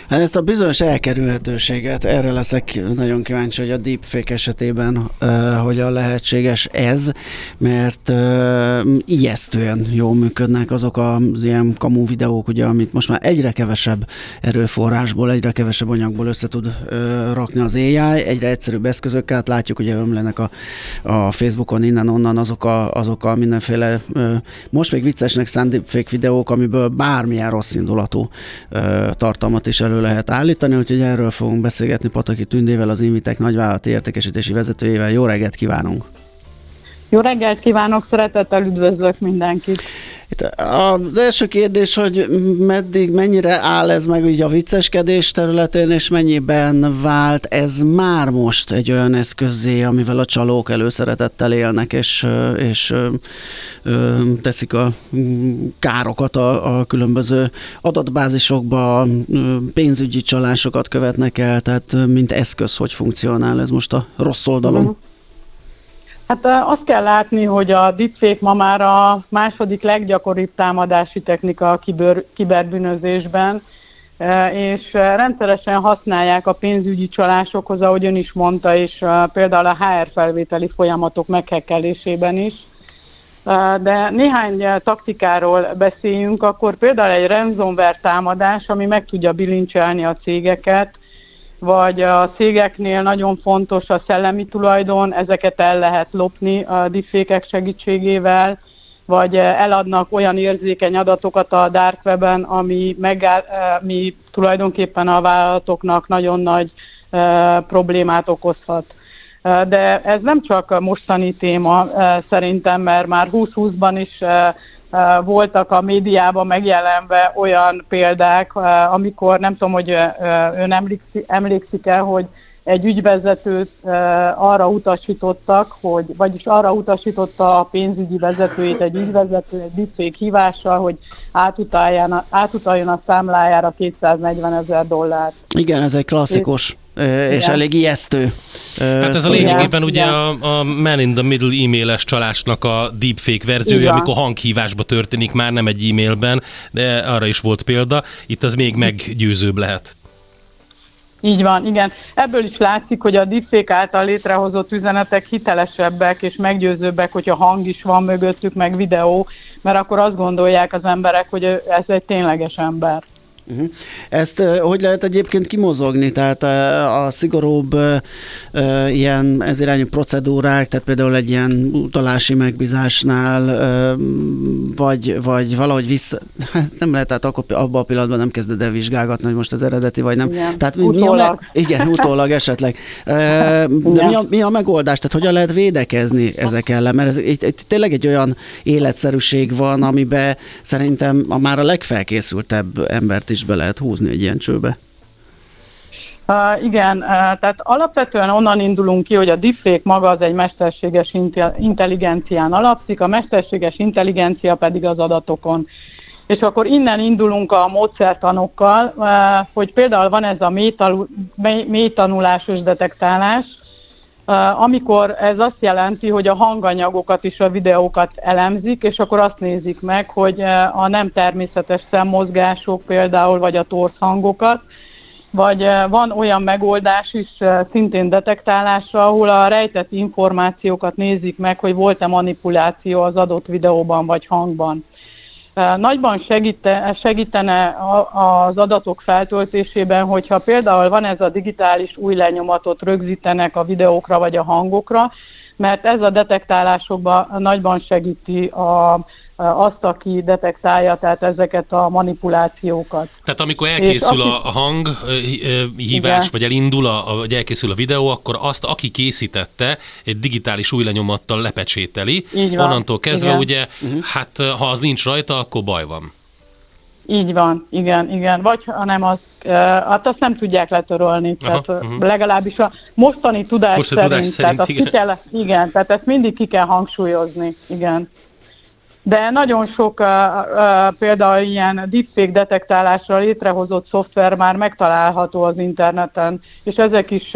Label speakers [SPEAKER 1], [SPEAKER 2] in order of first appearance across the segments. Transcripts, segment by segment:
[SPEAKER 1] Hát ezt a bizonyos elkerülhetőséget, erre leszek nagyon kíváncsi, hogy a deepfake esetében hogyan lehetséges ez, mert ijesztően jól működnek azok az ilyen kamu videók, ugye, amit most már egyre kevesebb erőforrásból, egyre kevesebb anyagból össze tud rakni az AI, egyre egyszerűbb eszközökkel, látjuk, hogy ömlenek a Facebookon innen-onnan azok a mindenféle most még viccesnek szánt deepfake videók, amiből bármilyen rossz indulatú tartalmat is elő lehet állítani, úgyhogy erről fogunk beszélgetni Pataki Tündével, az Invitek nagyvállalati értékesítési vezetőjével. Jó reggelt kívánunk!
[SPEAKER 2] Jó reggelt kívánok, szeretettel üdvözlök mindenkit!
[SPEAKER 1] Itt az első kérdés, hogy mennyire áll ez meg így a vicceskedés területén, és mennyiben vált ez már most egy olyan eszközzé, amivel a csalók előszeretettel élnek, és teszik a károkat a különböző adatbázisokba, pénzügyi csalásokat követnek el, tehát mint eszköz, hogy funkcionál ez most a rossz oldalon?
[SPEAKER 2] Hát azt kell látni, hogy a deepfake ma már a második leggyakoribb támadási technika a kiberbűnözésben, és rendszeresen használják a pénzügyi csalásokhoz, ahogy ön is mondta, és például a HR felvételi folyamatok meghekkelésében is. De néhány taktikáról beszéljünk, akkor például egy ransomware támadás, ami meg tudja bilincselni a cégeket, vagy a cégeknél nagyon fontos a szellemi tulajdon, ezeket el lehet lopni a deepfake-ek segítségével, vagy eladnak olyan érzékeny adatokat a dark weben, ami tulajdonképpen a vállalatoknak nagyon nagy problémát okozhat. De ez nem csak a mostani téma szerintem, mert már 2020-ban is voltak a médiában megjelenve olyan példák, amikor nem tudom, hogy ön emlékszik-e, hogy egy ügyvezetőt arra utasítottak, vagyis arra utasította a pénzügyi vezetőjét egy ügyvezető egy deepfake hívással, hogy átutaljon a számlájára $240,000.
[SPEAKER 1] Igen, ez egy klasszikus. És igen, elég ijesztő.
[SPEAKER 3] Hát ez a lényegében ugye a Man in the Middle e-mailes csalásnak a deepfake verziója, amikor hanghívásba történik, már nem egy e-mailben, de arra is volt példa. Itt az még meggyőzőbb lehet.
[SPEAKER 2] Így van, igen. Ebből is látszik, hogy a deepfake által létrehozott üzenetek hitelesebbek és meggyőzőbbek, hogyha hang is van mögöttük, meg videó, mert akkor azt gondolják az emberek, hogy ez egy tényleges ember.
[SPEAKER 1] Ezt hogy lehet egyébként kimozogni? Tehát a szigorúbb ilyen ez irányú procedúrák, tehát például egy ilyen utalási megbízásnál, vagy valahogy vissza, nem lehet, tehát akkor abban a pillanatban nem kezded el vizsgálgatni, hogy most az eredeti vagy nem.
[SPEAKER 2] Igen,
[SPEAKER 1] tehát
[SPEAKER 2] utólag.
[SPEAKER 1] Utólag esetleg. De mi a megoldás? Tehát hogyan lehet védekezni ezek ellen? Mert ez itt tényleg egy olyan életszerűség van, amiben szerintem már a legfelkészültebb embert is be lehet húzni egy ilyen csőbe.
[SPEAKER 2] Igen, tehát alapvetően onnan indulunk ki, hogy a deepfake maga az egy mesterséges intelligencián alapszik, a mesterséges intelligencia pedig az adatokon. És akkor innen indulunk a módszertanokkal, hogy például van ez a mély tanulásos detektálás, amikor ez azt jelenti, hogy a hanganyagokat és a videókat elemzik, és akkor azt nézik meg, hogy a nem természetes szemmozgások például, vagy a torz hangokat, vagy van olyan megoldás is szintén detektálásra, ahol a rejtett információkat nézik meg, hogy volt-e manipuláció az adott videóban vagy hangban. Nagyban segítene az adatok feltöltésében, hogyha például van ez a digitális új lenyomatot rögzítenek a videókra vagy a hangokra, mert ez a detektálásokban nagyban segíti azt, aki detektálja, tehát ezeket a manipulációkat.
[SPEAKER 3] Tehát amikor elkészül a hanghívás, vagy elindul, vagy elkészül a videó, akkor azt, aki készítette, egy digitális új lenyomattal lepecsételi. Onnantól kezdve igen. Ugye, hát ha az nincs rajta, akkor baj van.
[SPEAKER 2] Így van, igen. Vagy ha nem, hát azt nem tudják letörölni. Tehát legalábbis a mostani tudás szerint. Tehát igen, tehát ezt mindig ki kell hangsúlyozni. Igen. De nagyon sok például ilyen deepfake detektálásra létrehozott szoftver már megtalálható az interneten, és ezek is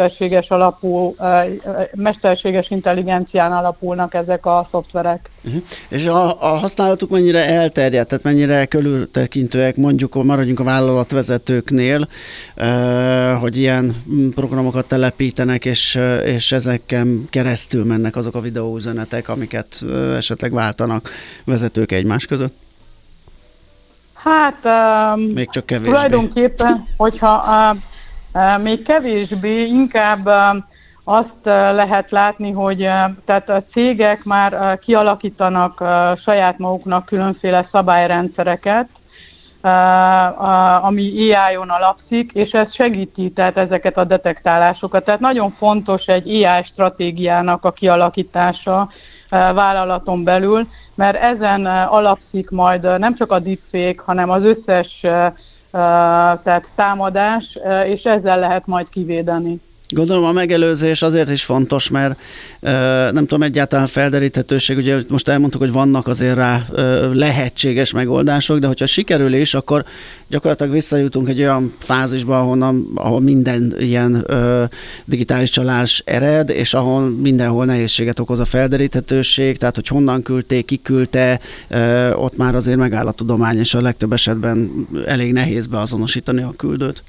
[SPEAKER 2] mesterséges intelligencián alapulnak ezek a szoftverek.
[SPEAKER 1] És a használatuk mennyire elterjedt, tehát mennyire körültekintőek, mondjuk maradjunk a vállalatvezetőknél, hogy ilyen programokat telepítenek, és ezeken keresztül mennek azok a videóüzenetek, amiket esetleg váltanak vezetők egymás között?
[SPEAKER 2] Hát,
[SPEAKER 1] még csak kevésbé.
[SPEAKER 2] Tulajdonképpen, hogyha még kevésbé, inkább azt lehet látni, hogy tehát a cégek már kialakítanak saját maguknak különféle szabályrendszereket, ami AI-on alapszik, és ez segíti tehát ezeket a detektálásokat. Tehát nagyon fontos egy AI stratégiának a kialakítása vállalaton belül, mert ezen alapszik majd nem csak a deepfake, hanem az összes tehát támadás, és ezzel lehet majd kivédeni.
[SPEAKER 1] Gondolom a megelőzés azért is fontos, mert nem tudom, egyáltalán felderíthetőség, ugye most elmondtuk, hogy vannak azért rá lehetséges megoldások, de hogyha sikerül is, akkor gyakorlatilag visszajutunk egy olyan fázisba, ahol minden ilyen digitális csalás ered, és ahol mindenhol nehézséget okoz a felderíthetőség, tehát hogy honnan küldték, ki küldte, ott már azért megáll a tudomány, és a legtöbb esetben elég nehéz beazonosítani a küldőt.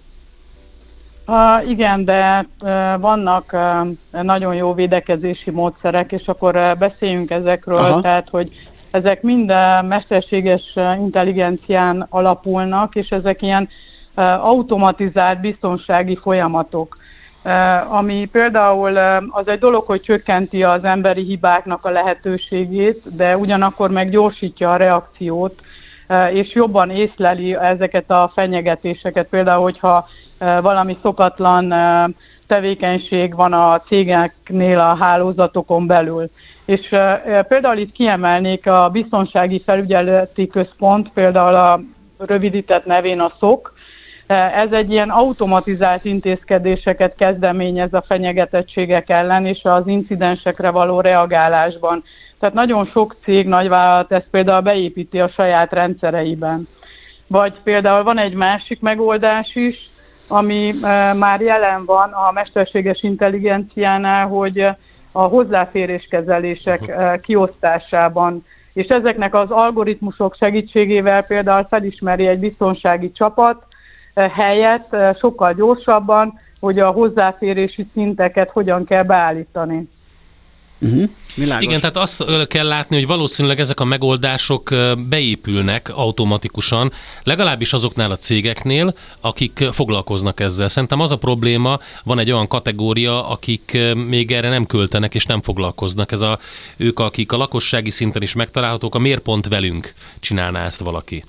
[SPEAKER 2] Igen, de vannak nagyon jó védekezési módszerek, és akkor beszéljünk ezekről, Aha. Tehát, hogy ezek mind mesterséges intelligencián alapulnak, és ezek ilyen automatizált biztonsági folyamatok. Ami például az egy dolog, hogy csökkenti az emberi hibáknak a lehetőségét, de ugyanakkor meg gyorsítja a reakciót, és jobban észleli ezeket a fenyegetéseket. Például, hogyha valami szokatlan tevékenység van a cégeknél a hálózatokon belül. És például itt kiemelnék a Biztonsági Felügyeleti Központ, például a rövidített nevén a SOC. Ez egy ilyen automatizált intézkedéseket kezdeményez a fenyegetettségek ellen és az incidensekre való reagálásban. Tehát nagyon sok cég, nagyvállalat ezt például beépíti a saját rendszereiben. Vagy például van egy másik megoldás is, ami már jelen van a mesterséges intelligenciánál, hogy a hozzáféréskezelések kiosztásában. És ezeknek az algoritmusok segítségével például felismeri egy biztonsági csapat helyett sokkal gyorsabban, hogy a hozzáférési szinteket hogyan kell beállítani.
[SPEAKER 3] Igen, tehát azt kell látni, hogy valószínűleg ezek a megoldások beépülnek automatikusan, legalábbis azoknál a cégeknél, akik foglalkoznak ezzel. Szerintem az a probléma, van egy olyan kategória, akik még erre nem költenek és nem foglalkoznak. Ők, akik a lakossági szinten is megtalálhatók, miért pont velünk csinálná ezt valaki?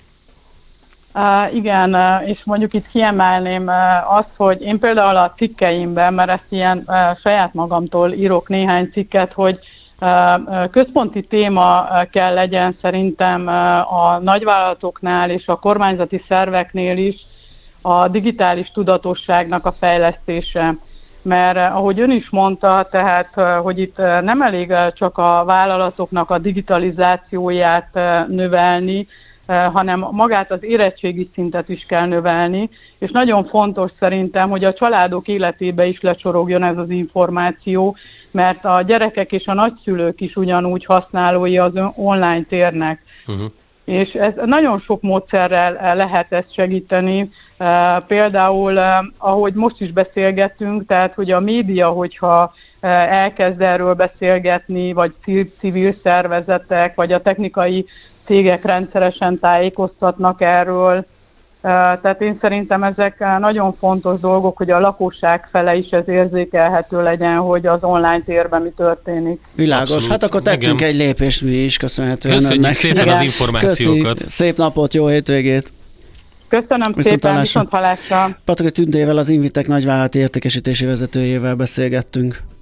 [SPEAKER 2] Igen, és mondjuk itt kiemelném azt, hogy én például a cikkeimben, mert ezt ilyen saját magamtól írok néhány cikket, hogy központi téma kell legyen szerintem a nagyvállalatoknál és a kormányzati szerveknél is a digitális tudatosságnak a fejlesztése. Mert ahogy ön is mondta, tehát hogy itt nem elég csak a vállalatoknak a digitalizációját növelni, hanem magát az érettségi szintet is kell növelni, és nagyon fontos szerintem, hogy a családok életébe is lecsorogjon ez az információ, mert a gyerekek és a nagyszülők is ugyanúgy használói az online térnek. És ez nagyon sok módszerrel lehet ezt segíteni. Például, ahogy most is beszélgettünk, tehát hogy a média, hogyha elkezd erről beszélgetni, vagy civil szervezetek, vagy a technikai cégek rendszeresen tájékoztatnak erről. Tehát én szerintem ezek nagyon fontos dolgok, hogy a lakosság fele is ez érzékelhető legyen, hogy az online térben mi történik.
[SPEAKER 1] Világos. Abszolút. Hát akkor tettünk egy lépést mi is, köszönhetően
[SPEAKER 3] Köszönjük
[SPEAKER 1] önnek.
[SPEAKER 3] szépen az információkat.
[SPEAKER 1] Köszi. Szép napot, jó hétvégét.
[SPEAKER 2] Köszönöm szépen, viszonthallásra.
[SPEAKER 1] Pataki Tündével, az Invitek nagyvállalati értékesítési vezetőjével beszélgettünk.